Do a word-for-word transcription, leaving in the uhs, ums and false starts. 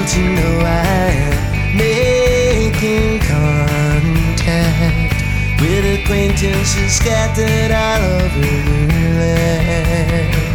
you know I am making contact with acquaintances scattered all over the land.